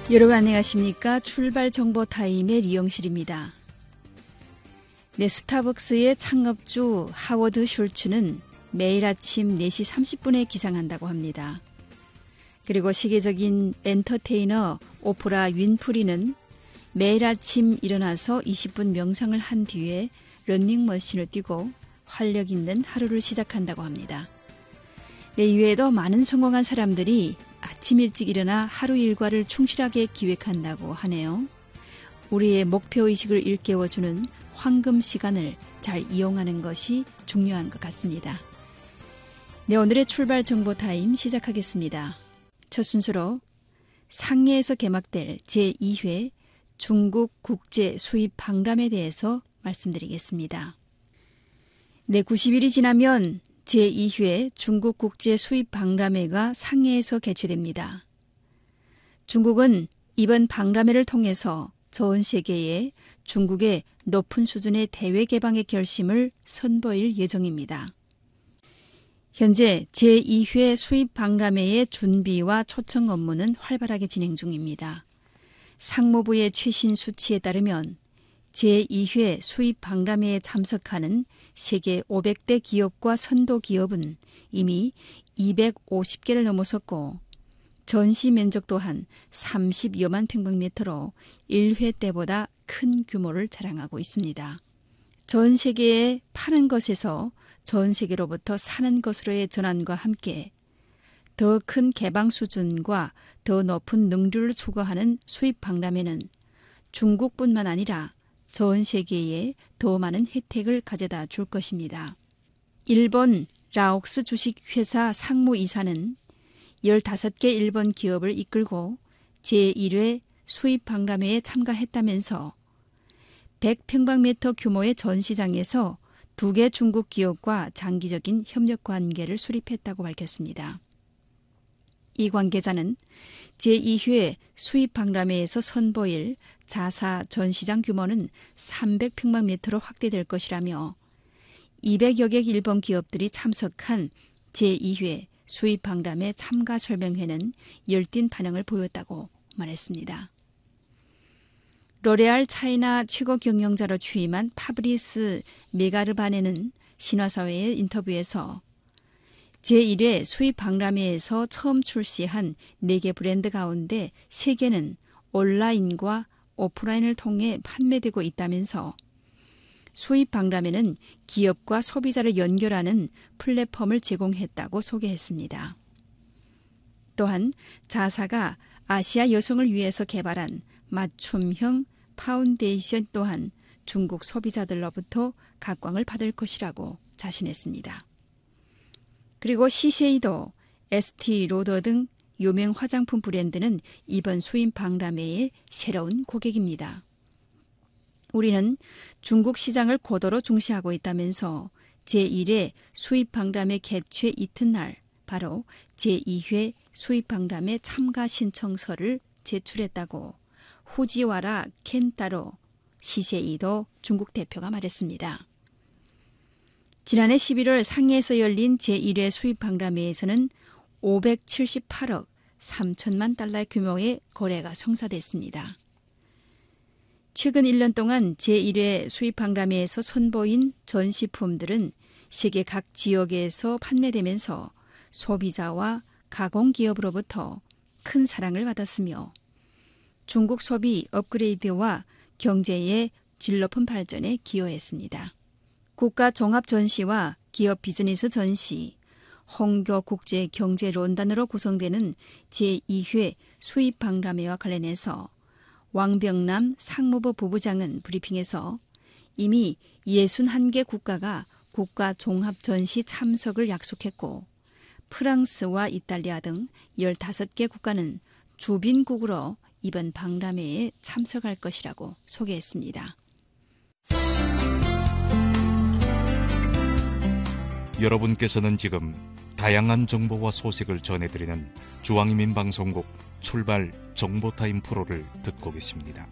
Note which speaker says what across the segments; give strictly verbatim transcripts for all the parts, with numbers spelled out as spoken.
Speaker 1: 여러분 안녕하십니까? 출발 정보 타임의 리영실입니다. 네, 스타벅스의 창업주 하워드 슐츠는 매일 아침 네 시 삼십 분에 기상한다고 합니다. 그리고 세계적인 엔터테이너 오프라 윈프리는 매일 아침 일어나서 이십 분 명상을 한 뒤에 러닝머신을 뛰고 활력 있는 하루를 시작한다고 합니다. 네, 이외에도 많은 성공한 사람들이 아침 일찍 일어나 하루 일과를 충실하게 기획한다고 하네요. 우리의 목표의식을 일깨워주는 황금 시간을 잘 이용하는 것이 중요한 것 같습니다. 네, 오늘의 출발 정보 타임 시작하겠습니다. 첫 순서로 상해에서 개막될 제이 회 중국 국제 수입 박람회에 대해서 말씀드리겠습니다. 네, 구십 일이 지나면 제이 회 중국 국제 수입 박람회가 상해에서 개최됩니다. 중국은 이번 박람회를 통해서 전 세계에 중국의 높은 수준의 대외 개방의 결심을 선보일 예정입니다. 현재 제이 회 수입 박람회의 준비와 초청 업무는 활발하게 진행 중입니다. 상무부의 최신 수치에 따르면 제이 회 수입 박람회에 참석하는 세계 오백 대 기업과 선도 기업은 이미 이백오십 개를 넘어섰고 전시 면적 또한 삼십여만 평방미터로 일 회 때보다 큰 규모를 자랑하고 있습니다. 전 세계에 파는 것에서 전 세계로부터 사는 것으로의 전환과 함께 더 큰 개방 수준과 더 높은 능률을 추구하는 수입 박람회는 중국뿐만 아니라 전 세계에 더 많은 혜택을 가져다 줄 것입니다. 일본 라옥스 주식회사 상무이사는 열다섯 개 일본 기업을 이끌고 제일 회 수입 박람회에 참가했다면서 백 평방미터 규모의 전시장에서 두 개 중국 기업과 장기적인 협력 관계를 수립했다고 밝혔습니다. 이 관계자는 제이 회 수입 박람회에서 선보일 자사 전시장 규모는 삼백 평방미터로 확대될 것이라며 이백여 개 일본 기업들이 참석한 제이 회 수입 박람회 참가 설명회는 열띤 반응을 보였다고 말했습니다. 로레알 차이나 최고 경영자로 취임한 파브리스 메가르바네는 신화사회의 인터뷰에서 제일 회 수입 박람회에서 처음 출시한 네 개 브랜드 가운데 세 개는 온라인과 오프라인을 통해 판매되고 있다면서 수입 박람회는 기업과 소비자를 연결하는 플랫폼을 제공했다고 소개했습니다. 또한 자사가 아시아 여성을 위해서 개발한 맞춤형 파운데이션 또한 중국 소비자들로부터 각광을 받을 것이라고 자신했습니다. 그리고 시세이도, 에스티로더 등 유명 화장품 브랜드는 이번 수입 박람회의 새로운 고객입니다. 우리는 중국 시장을 고도로 중시하고 있다면서 제일 회 수입 박람회 개최 이튿날 바로 제이 회 수입 박람회 참가 신청서를 제출했다고 후지와라 켄타로 시세이도 중국 대표가 말했습니다. 지난해 십일월 상해에서 열린 제일 회 수입 박람회에서는 오백칠십팔억 삼천만 달러 규모의 거래가 성사됐습니다. 최근 일 년 동안 제일 회 수입 박람회에서 선보인 전시품들은 세계 각 지역에서 판매되면서 소비자와 가공기업으로부터 큰 사랑을 받았으며 중국 소비 업그레이드와 경제의 질 높은 발전에 기여했습니다. 국가 종합 전시와 기업 비즈니스 전시, 홍교 국제 경제 론단으로 구성되는 제이 회 수입 박람회와 관련해서 왕병남 상무부 부부장은 브리핑에서 이미 육십일 개 국가가 국가 종합 전시 참석을 약속했고 프랑스와 이탈리아 등 열다섯 개 국가는 주빈국으로 이번 박람회에 참석할 것이라고 소개했습니다.
Speaker 2: 여러분께서는 지금 다양한 정보와 소식을 전해드리는 중앙인민방송국 출발 정보타임 프로를 듣고 계십니다.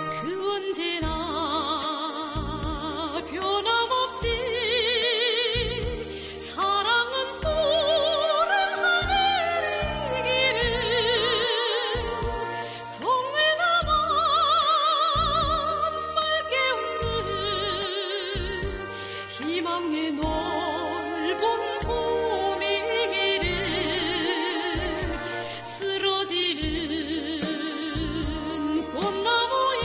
Speaker 3: 그 언제나 변함없이 사랑은 푸른 하늘이기를 정을 담아 맑게 웃는 희망의 넓은 봄이기를 쓰러지는 꽃나무에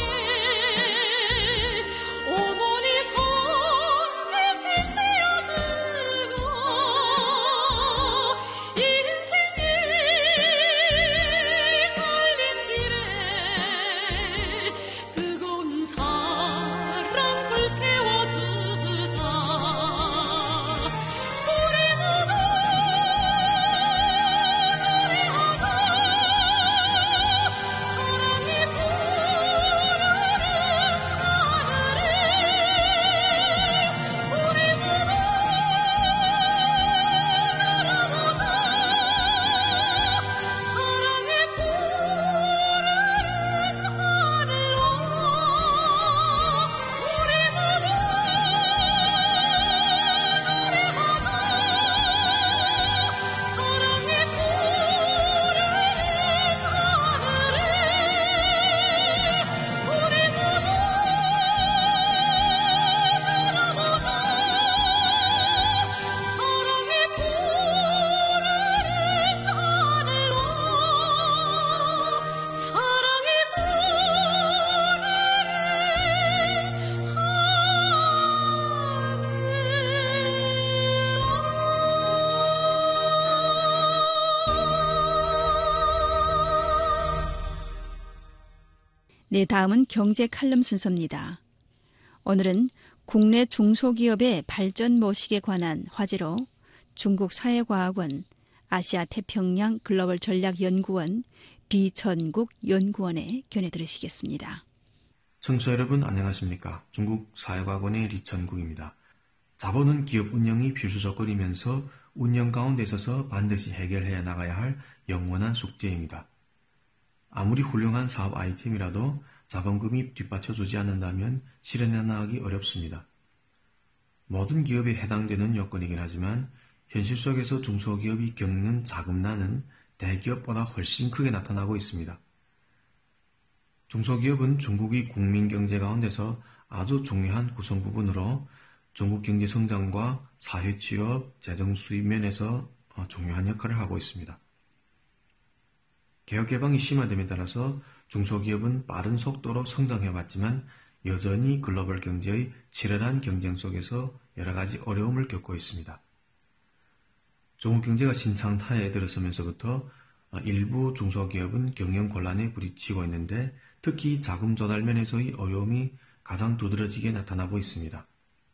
Speaker 3: 어머니 손에 펼쳐주고 인생의 갈림길에 뜨거운 사랑 불태워주사 우리 모두 노래하자 사랑이 부르는 하늘에 우리 모두 날아보자 사랑이 부르는 하늘로 우리 모두 노래하자 사랑이 부르는 하늘에 우리 모두 날아보자 사랑이 부르는 하늘로 사랑이
Speaker 1: 네, 다음은 경제 칼럼 순서입니다. 오늘은 국내 중소기업의 발전 모식에 관한 화제로 중국 사회과학원 아시아 태평양 글로벌 전략연구원 리천국 연구원의 견해 들으시겠습니다.
Speaker 4: 청취자 여러분 안녕하십니까? 중국 사회과학원의 리천국입니다. 자본은 기업 운영이 필수 조건이면서 운영 가운데 있어서 반드시 해결해야 나가야 할 영원한 숙제입니다. 아무리 훌륭한 사업 아이템이라도 자본금이 뒷받쳐주지 않는다면 실현해 나가기 어렵습니다. 모든 기업에 해당되는 요건이긴 하지만 현실 속에서 중소기업이 겪는 자금난은 대기업보다 훨씬 크게 나타나고 있습니다. 중소기업은 중국의 국민경제 가운데서 아주 중요한 구성 부분으로 중국 경제 성장과 사회 취업, 재정 수입 면에서 중요한 역할을 하고 있습니다. 개혁 개방이 심화됨에 따라서 중소기업은 빠른 속도로 성장해왔지만 여전히 글로벌 경제의 치열한 경쟁 속에서 여러 가지 어려움을 겪고 있습니다. 중국 경제가 신창타에 들어서면서부터 일부 중소기업은 경영 곤란에 부딪히고 있는데 특히 자금 조달 면에서의 어려움이 가장 두드러지게 나타나고 있습니다.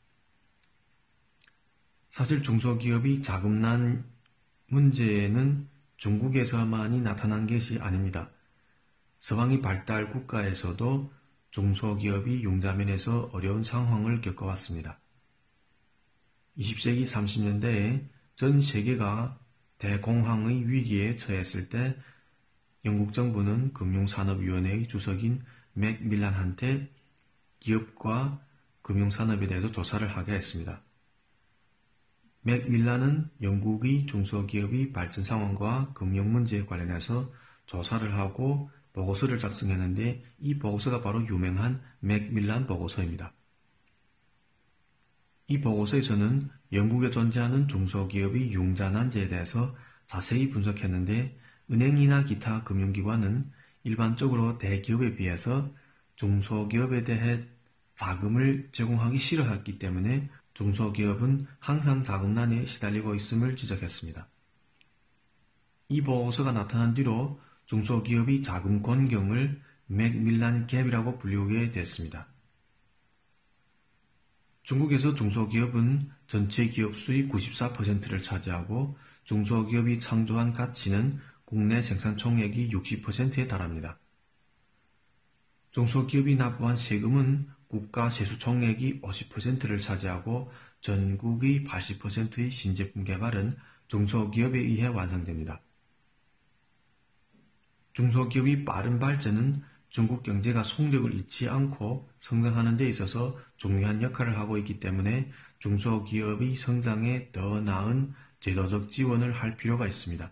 Speaker 4: 사실 중소기업이 자금난 문제는 중국에서만이 나타난 것이 아닙니다. 서방의 발달 국가에서도 중소기업이 융자면에서 어려운 상황을 겪어왔습니다. 이십 세기 삼십 년대에 전 세계가 대공황의 위기에 처했을 때 영국 정부는 금융산업위원회의 주석인 맥밀란한테 기업과 금융산업에 대해서 조사를 하게 했습니다. 맥밀란은 영국의 중소기업의 발전 상황과 금융 문제에 관련해서 조사를 하고 보고서를 작성했는데 이 보고서가 바로 유명한 맥밀란 보고서입니다. 이 보고서에서는 영국에 존재하는 중소기업의 융자난제에 대해서 자세히 분석했는데 은행이나 기타 금융기관은 일반적으로 대기업에 비해서 중소기업에 대해 자금을 제공하기 싫어했기 때문에 중소기업은 항상 자금난에 시달리고 있음을 지적했습니다. 이 보고서가 나타난 뒤로 중소기업이 자금 곤경을 맥밀란 갭이라고 불리우게 됐습니다. 중국에서 중소기업은 전체 기업 수의 구십사 퍼센트를 차지하고 중소기업이 창조한 가치는 국내 생산 총액이 육십 퍼센트에 달합니다. 중소기업이 납부한 세금은 국가 세수 총액이 오십 퍼센트를 차지하고 전국의 팔십 퍼센트의 신제품 개발은 중소기업에 의해 완성됩니다. 중소기업의 빠른 발전은 중국 경제가 속력을 잃지 않고 성장하는 데 있어서 중요한 역할을 하고 있기 때문에 중소기업의 성장에 더 나은 제도적 지원을 할 필요가 있습니다.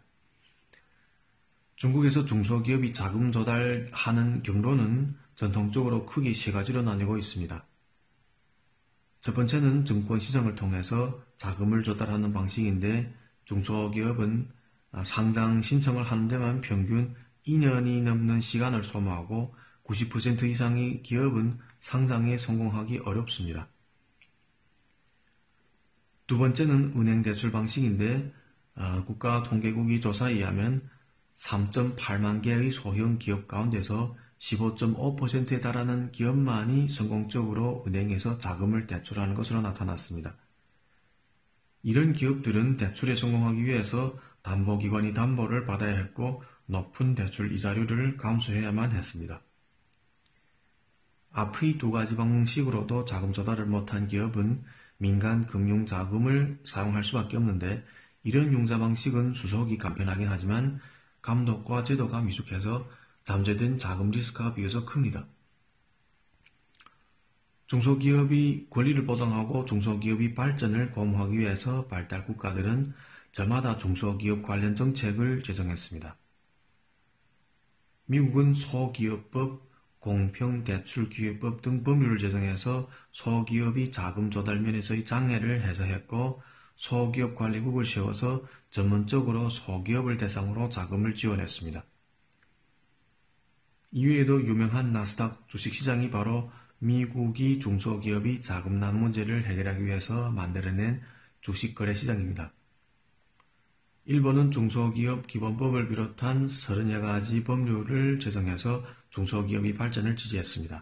Speaker 4: 중국에서 중소기업이 자금 조달하는 경로는 전통적으로 크게 세 가지로 나뉘고 있습니다. 첫 번째는 증권시장을 통해서 자금을 조달하는 방식인데 중소기업은 상장 신청을 하는 데만 평균 이 년이 넘는 시간을 소모하고 구십 퍼센트 이상의 기업은 상장에 성공하기 어렵습니다. 두 번째는 은행 대출 방식인데 어, 국가통계국의 조사에 의하면 삼 점 팔만 개의 소형 기업 가운데서 십오 점 오 퍼센트에 달하는 기업만이 성공적으로 은행에서 자금을 대출하는 것으로 나타났습니다. 이런 기업들은 대출에 성공하기 위해서 담보기관이 담보를 받아야 했고 높은 대출 이자료를 감수해야만 했습니다. 앞의 두 가지 방식으로도 자금 조달을 못한 기업은 민간 금융 자금을 사용할 수밖에 없는데 이런 융자 방식은 수속이 간편하긴 하지만 감독과 제도가 미숙해서 잠재된 자금 리스크가 비교적 큽니다. 중소기업이 권리를 보장하고 중소기업의 발전을 고무하기 위해서 발달 국가들은 저마다 중소기업 관련 정책을 제정했습니다. 미국은 소기업법, 공평대출기회법 등 법률을 제정해서 소기업이 자금 조달 면에서의 장애를 해소했고 소기업 관리국을 세워서 전문적으로 소기업을 대상으로 자금을 지원했습니다. 이외에도 유명한 나스닥 주식시장이 바로 미국이 중소기업이 자금난 문제를 해결하기 위해서 만들어낸 주식거래시장입니다. 일본은 중소기업 기본법을 비롯한 서른여 가지 법률을 제정해서 중소기업의 발전을 지지했습니다.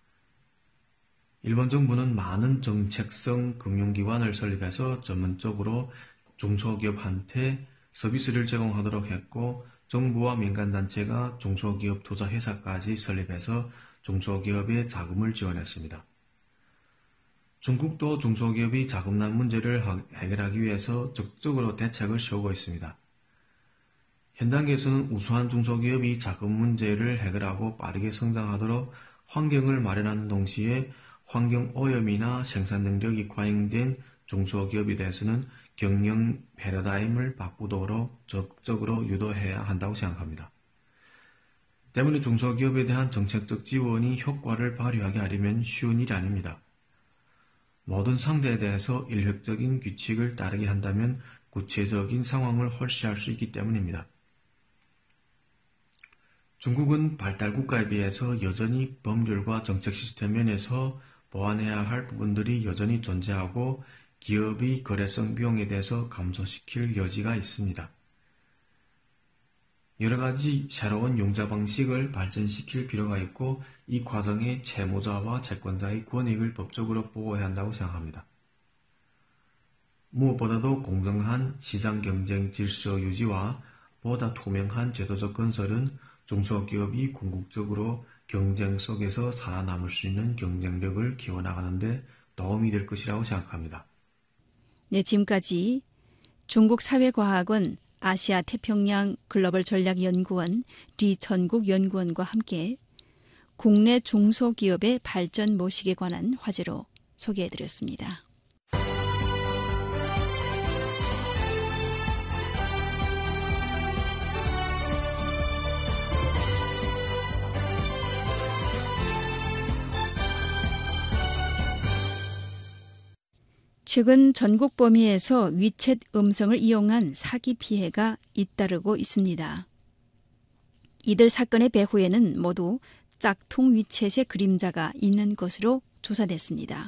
Speaker 4: 일본 정부는 많은 정책성 금융기관을 설립해서 전문적으로 중소기업한테 서비스를 제공하도록 했고 정부와 민간단체가 중소기업 투자회사까지 설립해서 중소기업의 자금을 지원했습니다. 중국도 중소기업의 자금난 문제를 해결하기 위해서 적극적으로 대책을 세우고 있습니다. 현 단계에서는 우수한 중소기업이 자금 문제를 해결하고 빠르게 성장하도록 환경을 마련하는 동시에 환경 오염이나 생산 능력이 과잉된 중소기업에 대해서는 경영 패러다임을 바꾸도록 적극적으로 유도해야 한다고 생각합니다. 때문에 중소기업에 대한 정책적 지원이 효과를 발휘하게 하려면 쉬운 일이 아닙니다. 모든 상대에 대해서 일획적인 규칙을 따르게 한다면 구체적인 상황을 홀시할 수 있기 때문입니다. 중국은 발달 국가에 비해서 여전히 법률과 정책 시스템 면에서 보완해야 할 부분들이 여전히 존재하고 기업의 거래성 비용에 대해서 감소시킬 여지가 있습니다. 여러 가지 새로운 융자 방식을 발전시킬 필요가 있고 이 과정에 채무자와 채권자의 권익을 법적으로 보호해야 한다고 생각합니다. 무엇보다도 공정한 시장 경쟁 질서 유지와 보다 투명한 제도적 건설은 중소기업이 궁극적으로 경쟁 속에서 살아남을 수 있는 경쟁력을 키워나가는 데 도움이 될 것이라고 생각합니다.
Speaker 1: 네, 지금까지 중국사회과학원 아시아 태평양 글로벌 전략연구원 리천국 연구원과 함께 국내 중소기업의 발전 모식에 관한 화제로 소개해드렸습니다. 최근 전국 범위에서 위챗 음성을 이용한 사기 피해가 잇따르고 있습니다. 이들 사건의 배후에는 모두 짝퉁 위챗의 그림자가 있는 것으로 조사됐습니다.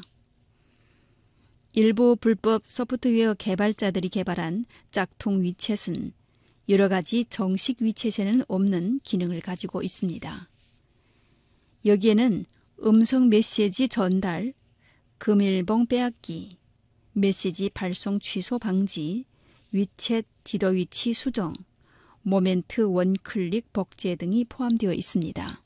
Speaker 1: 일부 불법 소프트웨어 개발자들이 개발한 짝퉁 위챗은 여러 가지 정식 위챗에는 없는 기능을 가지고 있습니다. 여기에는 음성 메시지 전달, 금일봉 빼앗기, 메시지 발송 취소 방지, 위챗 지도 위치 수정, 모멘트 원클릭 복제 등이 포함되어 있습니다.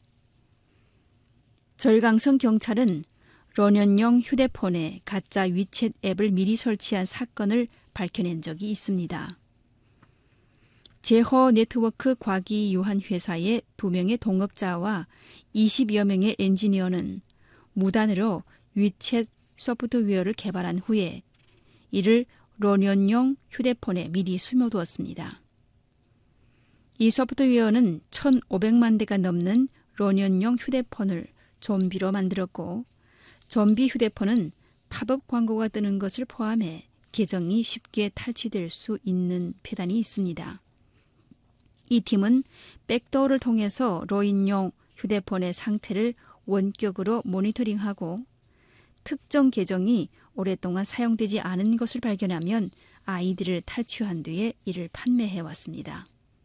Speaker 1: 절강성 경찰은 런연용 휴대폰에 가짜 위챗 앱을 미리 설치한 사건을 밝혀낸 적이 있습니다. 제허 네트워크 과기유한 회사의 두 명의 동업자와 이십여 명의 엔지니어는 무단으로 위챗 소프트웨어를 개발한 후에 이를 로년용 휴대폰에 미리 숨겨두었습니다. 이 소프트웨어는 천오백만 대가 넘는 로년용 휴대폰을 좀비로 만들었고, 좀비 휴대폰은 팝업 광고가 뜨는 것을 포함해 계정이 쉽게 탈취될 수 있는 패단이 있습니다. 이 팀은 백도어를 통해서 로인용 휴대폰의 상태를 원격으로 모니터링하고 특정 계정이 오랫동안 사용되지 않은 것을 발견하면 아이디를 탈취한 뒤에 이를 판매해왔습니다.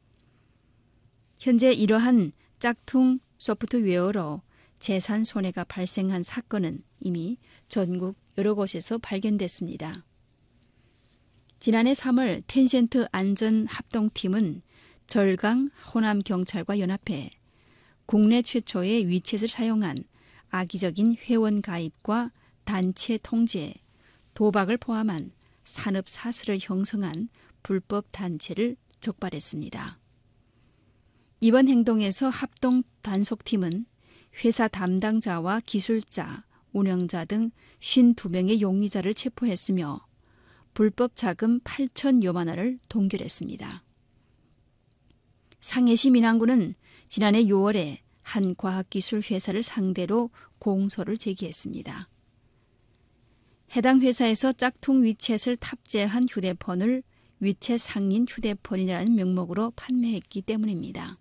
Speaker 1: 현재 이러한 짝퉁 소프트웨어로 재산 손해가 발생한 사건은 이미 전국 여러 곳에서 발견됐습니다. 지난해 삼월 텐센트 안전합동팀은 절강 호남경찰과 연합해 국내 최초의 위챗을 사용한 악의적인 회원 가입과 단체 통제, 도박을 포함한 산업 사슬을 형성한 불법 단체를 적발했습니다. 이번 행동에서 합동 단속팀은 회사 담당자와 기술자, 운영자 등 오십이 명의 용의자를 체포했으며 불법 자금 팔천여만 원을 동결했습니다. 상해시 민항구는 지난해 유월에 한 과학기술 회사를 상대로 공소를 제기했습니다. 해당 회사에서 짝퉁 위챗을 탑재한 휴대폰을 위챗 상인 휴대폰이라는 명목으로 판매했기 때문입니다.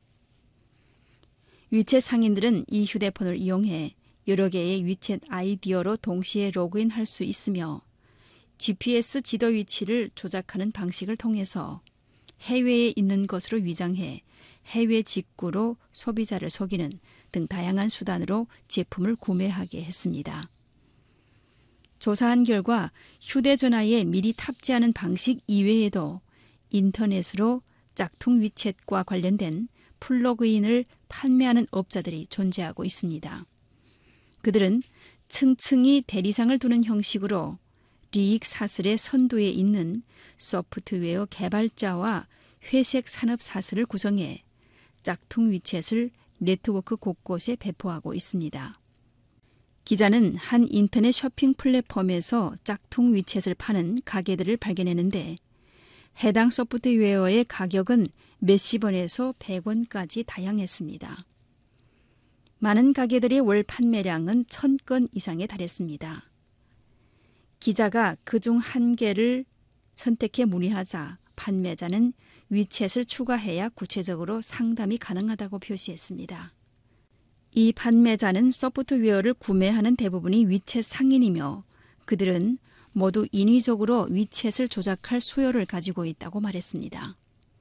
Speaker 1: 위챗 상인들은 이 휴대폰을 이용해 여러 개의 위챗 아이디어로 동시에 로그인할 수 있으며 지피에스 지도 위치를 조작하는 방식을 통해서 해외에 있는 것으로 위장해 해외 직구로 소비자를 속이는 등 다양한 수단으로 제품을 구매하게 했습니다. 조사한 결과 휴대전화에 미리 탑재하는 방식 이외에도 인터넷으로 짝퉁 위챗과 관련된 플러그인을 판매하는 업자들이 존재하고 있습니다. 그들은 층층이 대리상을 두는 형식으로 리익 사슬의 선두에 있는 소프트웨어 개발자와 회색 산업 사슬을 구성해 짝퉁 위챗을 네트워크 곳곳에 배포하고 있습니다. 기자는 한 인터넷 쇼핑 플랫폼에서 짝퉁 위챗을 파는 가게들을 발견했는데 해당 소프트웨어의 가격은 몇십 원에서 백 원까지 다양했습니다. 많은 가게들의 월 판매량은 천 건 이상에 달했습니다. 기자가 그중 한 개를 선택해 문의하자 판매자는 위챗을 추가해야 구체적으로 상담이 가능하다고 표시했습니다. 이 판매자는 소프트웨어를 구매하는 대부분이 위챗 상인이며 그들은 모두 인위적으로 위챗을 조작할 수요를 가지고 있다고 말했습니다.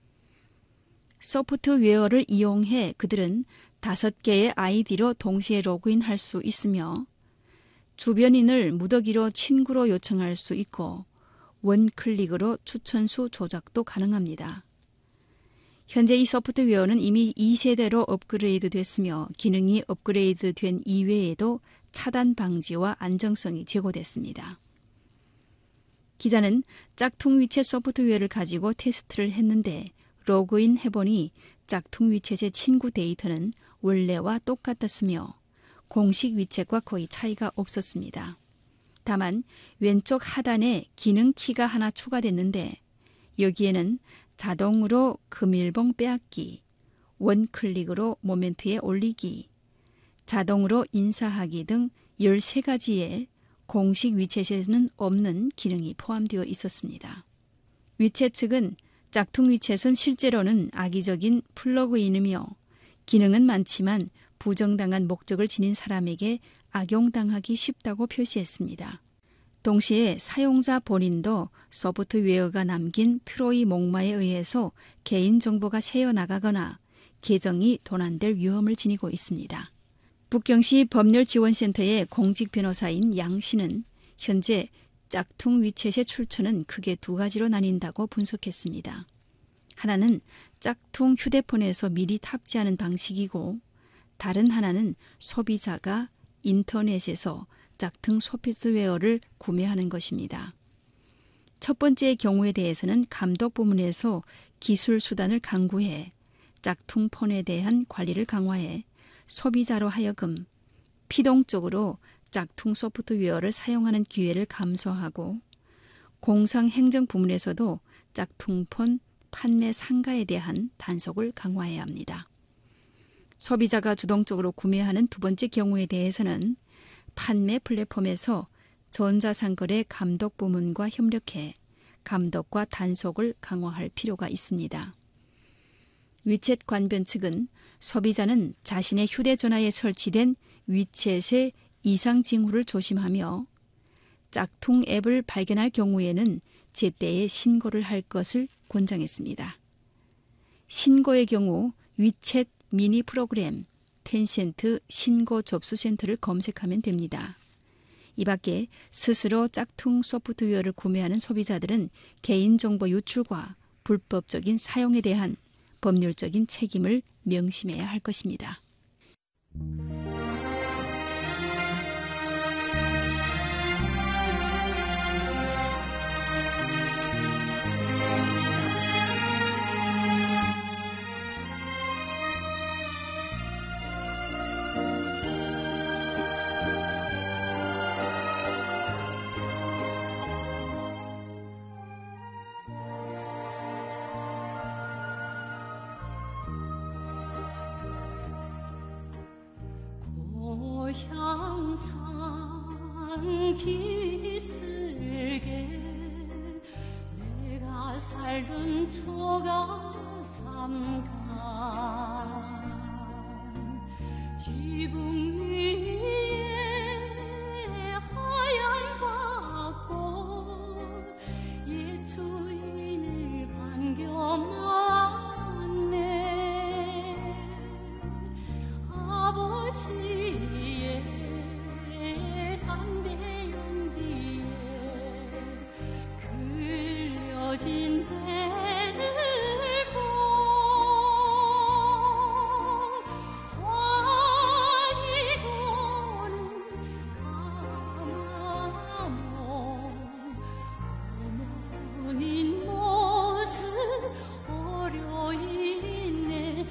Speaker 1: 소프트웨어를 이용해 그들은 다섯 개의 아이디로 동시에 로그인할 수 있으며 주변인을 무더기로 친구로 요청할 수 있고 원클릭으로 추천수 조작도 가능합니다. 현재 이 소프트웨어는 이미 이 세대로 업그레이드 됐으며 기능이 업그레이드 된 이외에도 차단 방지와 안정성이 제고됐습니다. 기자는 짝퉁 위챗 소프트웨어를 가지고 테스트를 했는데 로그인 해보니 짝퉁 위챗의 친구 데이터는 원래와 똑같았으며 공식 위챗과 거의 차이가 없었습니다. 다만 왼쪽 하단에 기능 키가 하나 추가됐는데 여기에는 자동으로 금일봉 빼앗기, 원클릭으로 모멘트에 올리기, 자동으로 인사하기 등 열세 가지의 공식 위챗에는 없는 기능이 포함되어 있었습니다. 위챗 측은 짝퉁 위챗은 실제로는 악의적인 플러그인이며 기능은 많지만 부정당한 목적을 지닌 사람에게 악용당하기 쉽다고 표시했습니다. 동시에 사용자 본인도 소프트웨어가 남긴 트로이 목마에 의해서 개인정보가 새어나가거나 계정이 도난될 위험을 지니고 있습니다. 북경시 법률지원센터의 공직 변호사인 양 씨는 현재 짝퉁 위챗의 출처는 크게 두 가지로 나뉜다고 분석했습니다. 하나는 짝퉁 휴대폰에서 미리 탑재하는 방식이고 다른 하나는 소비자가 인터넷에서 짝퉁 소프트웨어를 구매하는 것입니다. 첫 번째 경우에 대해서는 감독 부문에서 기술 수단을 강구해 짝퉁폰에 대한 관리를 강화해 소비자로 하여금 피동적으로 짝퉁 소프트웨어를 사용하는 기회를 감소하고 공상행정 부문에서도 짝퉁폰 판매 상가에 대한 단속을 강화해야 합니다. 소비자가 주동적으로 구매하는 두 번째 경우에 대해서는 판매 플랫폼에서 전자상거래 감독 부문과 협력해 감독과 단속을 강화할 필요가 있습니다. 위챗 관변 측은 소비자는 자신의 휴대전화에 설치된 위챗의 이상 징후를 조심하며 짝퉁 앱을 발견할 경우에는 제때에 신고를 할 것을 권장했습니다. 신고의 경우 위챗 미니 프로그램 텐센트 신고 접수센터를 검색하면 됩니다. 이 밖에 스스로 짝퉁 소프트웨어를 구매하는 소비자들은 개인정보 유출과 불법적인 사용에 대한 법률적인 책임을 명심해야 할 것입니다.
Speaker 3: 고향산 기슭에 내가 살던 초가 삼간 지붕 위에 하얀 벚꽃 옛 주인을 반겨 맞네. 아버지의 담배 연기에 그려진 때들 보 환히 도는 가마모 어머닌 모습 어려 있네.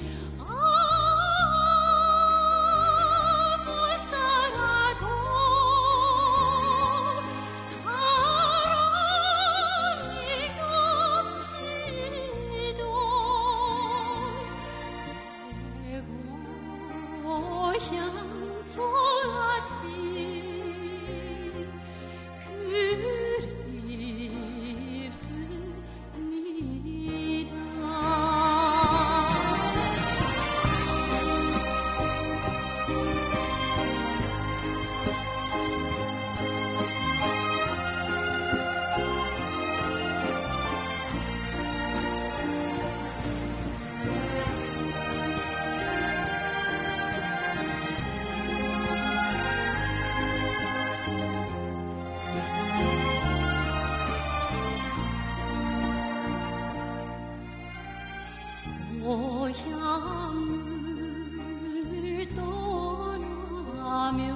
Speaker 3: 고향을 떠나면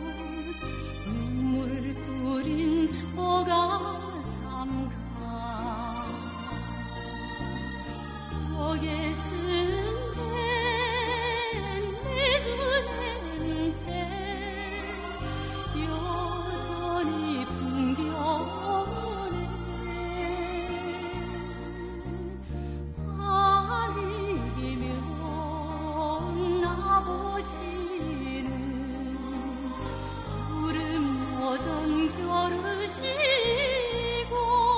Speaker 3: 눈물 뿌린 초가 삼가 벽에 쓴 매주 냄새 여전히 풍겨오네. 밤이면 아버지는 구름 모전 겨루시고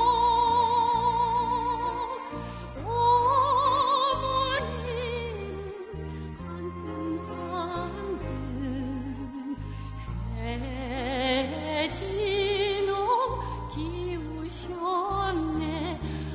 Speaker 3: 어머니는 한뜸 한뜸 해진호 기우셨네.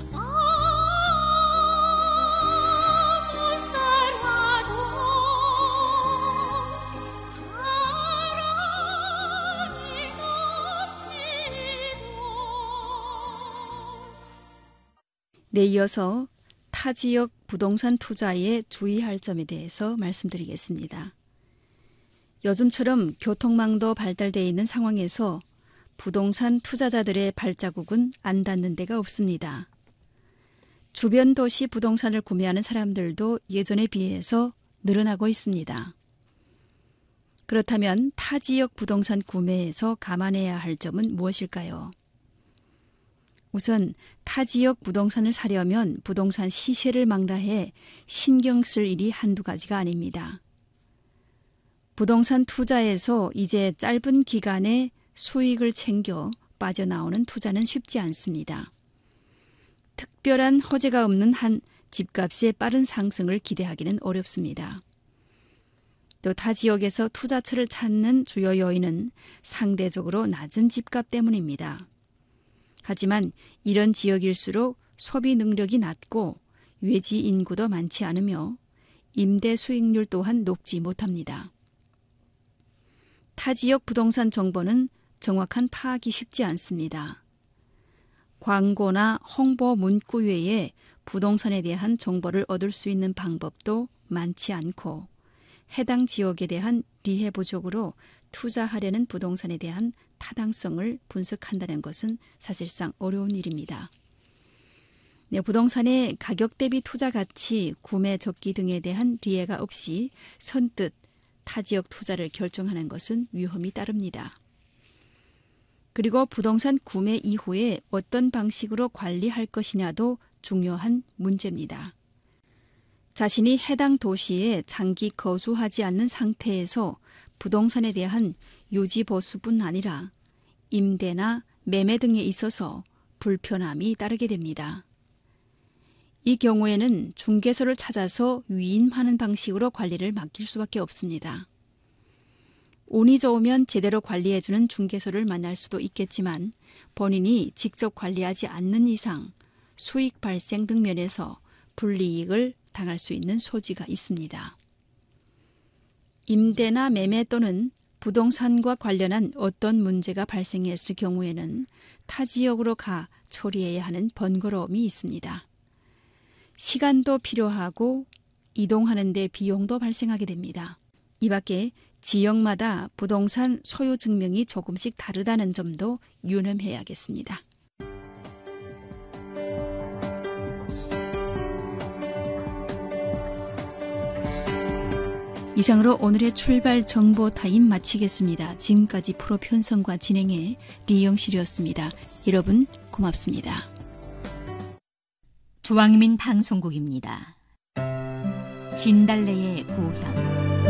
Speaker 1: 네, 이어서 타 지역 부동산 투자에 주의할 점에 대해서 말씀드리겠습니다. 요즘처럼 교통망도 발달되어 있는 상황에서 부동산 투자자들의 발자국은 안 닿는 데가 없습니다. 주변 도시 부동산을 구매하는 사람들도 예전에 비해서 늘어나고 있습니다. 그렇다면 타 지역 부동산 구매에서 감안해야 할 점은 무엇일까요? 우선 타 지역 부동산을 사려면 부동산 시세를 망라해 신경 쓸 일이 한두 가지가 아닙니다. 부동산 투자에서 이제 짧은 기간에 수익을 챙겨 빠져나오는 투자는 쉽지 않습니다. 특별한 허재가 없는 한 집값의 빠른 상승을 기대하기는 어렵습니다. 또 타 지역에서 투자처를 찾는 주요 요인은 상대적으로 낮은 집값 때문입니다. 하지만 이런 지역일수록 소비 능력이 낮고 외지 인구도 많지 않으며 임대 수익률 또한 높지 못합니다. 타 지역 부동산 정보는 정확한 파악이 쉽지 않습니다. 광고나 홍보 문구 외에 부동산에 대한 정보를 얻을 수 있는 방법도 많지 않고 해당 지역에 대한 리해 부족으로 투자하려는 부동산에 대한 타당성을 분석한다는 것은 사실상 어려운 일입니다. 네, 부동산의 가격 대비 투자 가치, 구매 적기 등에 대한 리해가 없이 선뜻 타 지역 투자를 결정하는 것은 위험이 따릅니다. 그리고 부동산 구매 이후에 어떤 방식으로 관리할 것이냐도 중요한 문제입니다. 자신이 해당 도시에 장기 거주하지 않는 상태에서 부동산에 대한 유지 보수뿐 아니라 임대나 매매 등에 있어서 불편함이 따르게 됩니다. 이 경우에는 중개소를 찾아서 위임하는 방식으로 관리를 맡길 수밖에 없습니다. 운이 좋으면 제대로 관리해주는 중개소를 만날 수도 있겠지만 본인이 직접 관리하지 않는 이상 수익 발생 등 면에서 불이익을 당할 수 있는 소지가 있습니다. 임대나 매매 또는 부동산과 관련한 어떤 문제가 발생했을 경우에는 타 지역으로 가 처리해야 하는 번거로움이 있습니다. 시간도 필요하고 이동하는 데 비용도 발생하게 됩니다. 이 밖에 지역마다 부동산 소유 증명이 조금씩 다르다는 점도 유념해야겠습니다. 이상으로 오늘의 출발 정보 타임 마치겠습니다. 지금까지 프로 편성과 진행의 리영실이었습니다. 여러분 고맙습니다.
Speaker 5: 주왕민 방송국입니다. 진달래의 고향.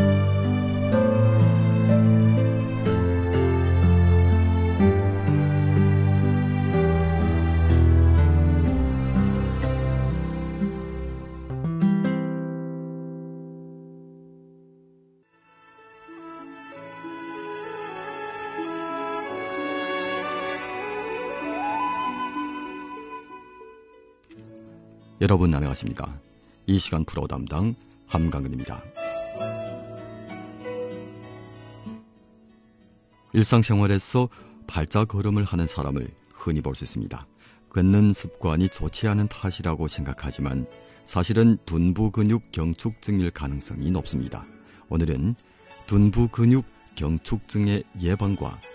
Speaker 6: 여러분 안녕하십니까? 이 시간 프로 담당 함강근입니다. 일상생활에서 발자걸음을 하는 사람을 흔히 볼 수 있습니다. 걷는 습관이 좋지 않은 탓이라고 생각하지만 사실은 둔부 근육 경축증일 가능성이 높습니다. 오늘은 둔부 근육 경축증의 예방과